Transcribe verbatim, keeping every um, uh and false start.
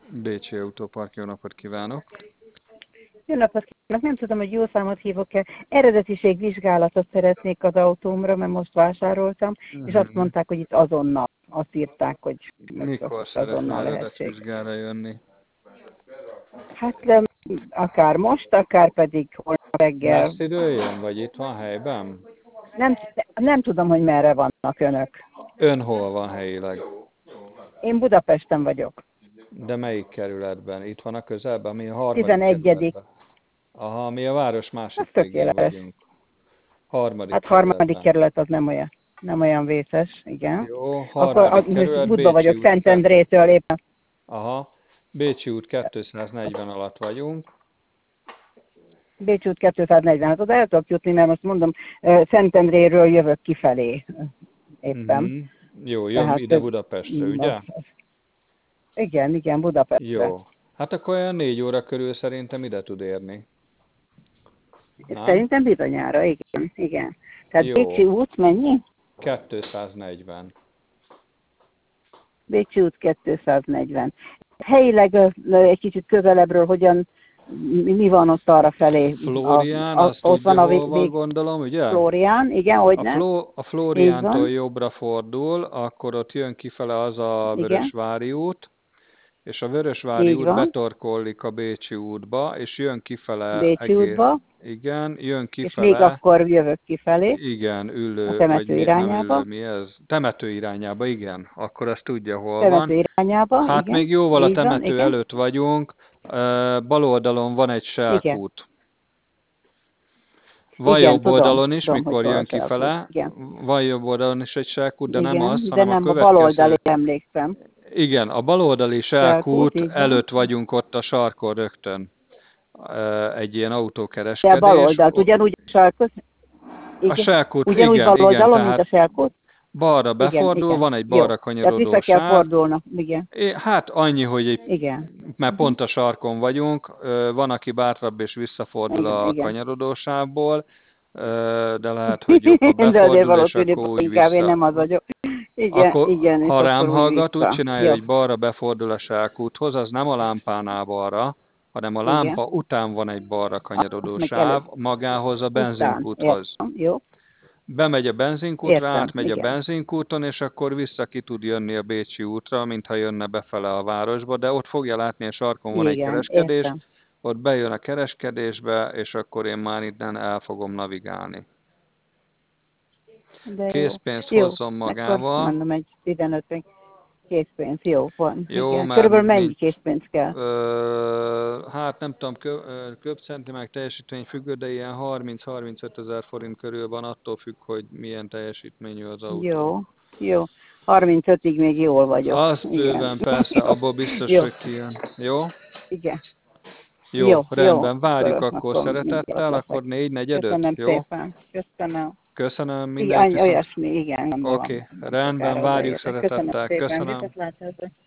Bécsi Autópark, jó napot kívánok! Jó napot kívánok! Nem tudom, hogy jó számot hívok-e. Eredetiségvizsgálatot szeretnék az autómra, mert most vásároltam, uh-huh. és azt mondták, hogy itt azonnal. Azt írták, hogy mikor szeretne azonnal lehetség. eredetvizsgára jönni? Hát le, akár most, akár pedig holnap reggel. Messziről jön, vagy itt van helyben? Nem, nem tudom, hogy merre vannak önök. Ön hol van helyileg? Én Budapesten vagyok. De melyik kerületben? Itt van a közelben? Mi a harmadik tizenegyedik kerületben? Aha, mi a város másik Ez végén tökéletes. vagyunk. Harmadik Hát kerületben. harmadik kerület az nem olyan, nem olyan vészes, igen. Jó, Akkor harmadik kerület, Budba Bécsi vagyok, út. Szentendrétől éppen. Aha, Bécsi út kétszáznegyven alatt vagyunk. Bécsi út kétszáznegyven, hát oda el tudok jutni, mert most mondom, Szentendréről jövök kifelé éppen. Uh-huh. Jó, jön Tehát, ide Budapestre, ugye? Igen, igen, Budapestre. Jó. Hát akkor olyan négy óra körül szerintem ide tud érni. Nem? Szerintem bizonyára, igen, igen. Tehát Jó. Bécsi út mennyi? kétszáznegyven. Bécsi út kétszáznegyven. Helyileg egy kicsit közelebbről hogyan, mi van ott arra felé? Flórián, a, a, azt ott tudja, van a hol vég, van, gondolom, ugye? Flórián, igen, hogy A, ne? Fló, a Flóriántól jobbra fordul, akkor ott jön kifele az a Vörösvári út, és a Vörösvári Így út van. betorkollik a Bécsi útba, és jön kifele Bécsi egész. útba. Igen, jön kifele. És még akkor jövök kifelé. Igen, ülő, a temető vagy irányába. nem ülő, mi ez? Temető irányába, igen. Akkor azt tudja, hol temető van. irányába, Hát igen. még jóval a Így temető van, előtt vagyunk. Bal oldalon van egy selkút. Van igen, jobb tudom, oldalon is, tudom, mikor hogy jön kifele. Igen. Van jobb oldalon is egy selkút, de igen, nem az, de hanem nem a a következő. bal oldali emlékszem. Igen, a baloldali selkút Selkút, előtt vagyunk ott a sarkon rögtön. Egy ilyen De a autókereskedés. bal oldalt ugyanúgy a sarkot? A selkút, ugyanúgy igen, bal oldalon, igen, mint a tehát selkút? balra befordul, Igen, igen. van egy Jó. balra Tehát kanyarodó vissza kell sáv. fordulnom, igen. É, hát annyi, hogy egy, Igen. mert pont a sarkon vagyunk, van, aki bátrabb és visszafordul Igen, a igen. kanyarodó sávból, de lehet, hogy jobb, ha De azért befordul, és valószínű, akkor úgy inkább én vissza. nem az vagyok. Igen, Akkor, igen, és ha rám akkor úgy hallgat, úgy vissza. csinálja, Jó. hogy balra befordul a selkúthoz, az nem a lámpánál balra, hanem a Igen. lámpa után van egy balra kanyarodó Azt meg sáv, előtt. magához a Után. benzinkúthoz. Értem. Jó. Bemegy a benzinkútra, Értem, átmegy a igen. benzinkúton, és akkor vissza ki tud jönni a Bécsi útra, mintha jönne befele a városba, de ott fogja látni, a sarkon van egy Igen, kereskedés, értem. ott bejön a kereskedésbe, és akkor én már innen el fogom navigálni. De jó. Készpénzt Jó, hozzon akkor magával. mondom egy tizenöt készpénz, jó van. Jó, Igen. mert Körülbelül mennyi nincs, készpénz kell? ö, hát nem tudom, kö, köbcenti meg teljesítmény függő, de ilyen harminc-harmincöt ezer forint körül van, attól függ, hogy milyen teljesítményű az autó. Jó, jó. harmincötig még jól vagyok. Az Igen. bőven, persze, Jó. abból biztos, Jó. hogy kijön. Jó? Igen. Jó, Jó, rendben, jó. várjuk Akkor, akkor akkor szeretettel, leszek. akkor négy negyedöt, Köszönöm jó? szépen. Köszönöm. Köszönöm, mindent Igen, viszont. olyasmi, igen, gondolom. Oké, rendben, várjuk szeretettel, Köszönöm szépen. köszönöm. Viszontlátásra.